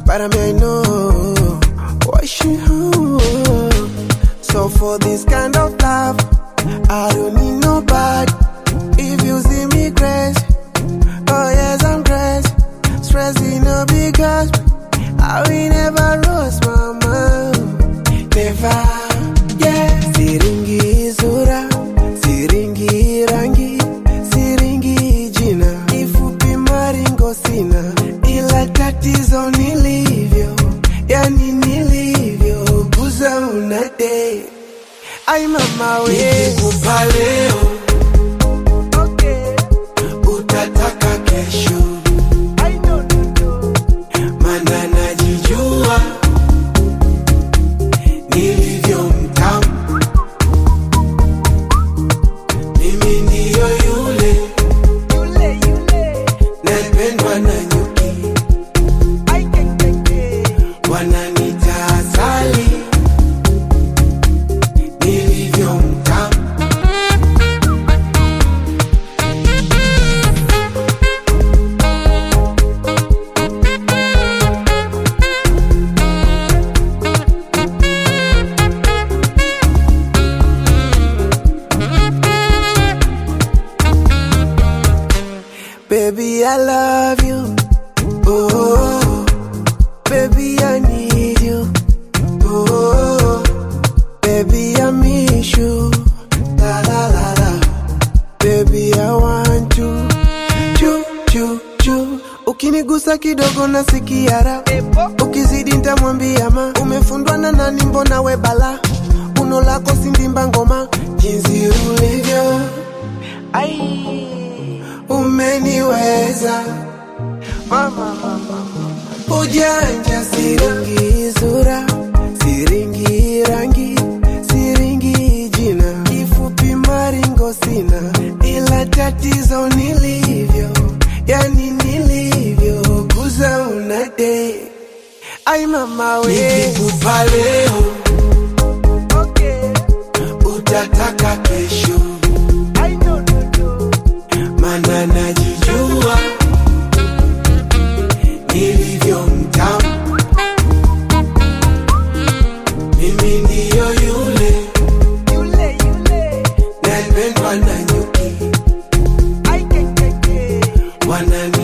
but I know what she So for this kind of love, I don't need nobody. If you see me crazy, oh yes I'm crazy. Stressing no because I will never lose mama. Never, yeah. Siringi sura, siringi rangi, siringi jina. Ifupi maringo sina, ila tatizo nilivyo, yani nilivyo. Buza unade, ay mama we. Nikikupa leo, okay, utataka kesho. I know. Mana najijua nilivyo mtamu. Mimi ndiyo yule napendwa na nyuki, wananiita asali. Nilivyo mtamu. Baby, I love you. Oh, baby, I need you. Oh, baby, I miss you. La la la la. Baby, I want you. Chu chu chu. Ukinigusa kidogo nasikia raha. Ukizidi nitamwambia ma. Umefundwa na nani mbona we bala? Uno lako sindimba ngoma. Jinsi ulivyo, ai, umeniweza mama. Ujanja siringi sura, siringi rangi, siringi jina. Ifupi maringo sina, ila tatizo nilivyo, yani nilivyo. Buza unade, ay mama we. Nikikupa leo, Okay, utataka kesho. I know. Mana najijua nilivyo mtamu. Mimi ndiyo yule napendwa na nyuki, wananiita